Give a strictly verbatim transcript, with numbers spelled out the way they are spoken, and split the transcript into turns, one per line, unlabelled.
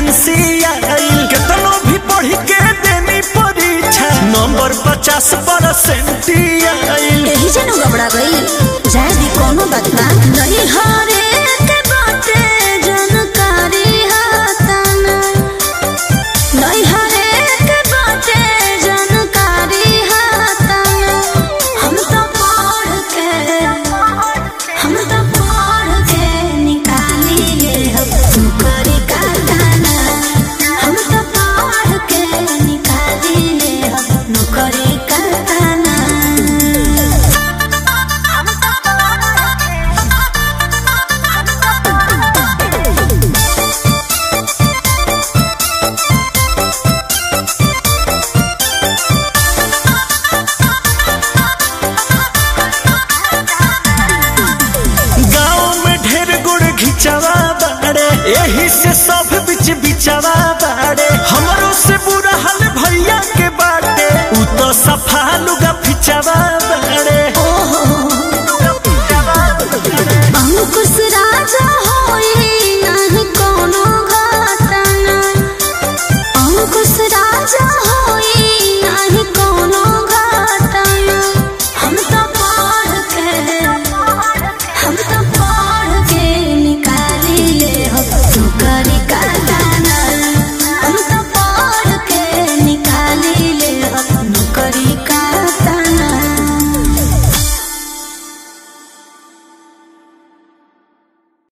Vacancy आइल केतनो भी पढ़ी के देनी परीक्षा नंबर पचास परसेंट आइल
यही जनो गबड़ा गई जाए दी कोनो बात ना नहीं हारे के बाटे जानकारी हाताना नहीं हारे के बाटे जानकारी हाताना हम तो पढ़ के हम तो पढ़ के निकालिए हम करी का दाना हम तो पढ़ के निकालिए हम नौकरी का दाना।
गाँव में ढेर गुड़ घिचवा बाड़े यही से सब बिच बिचवा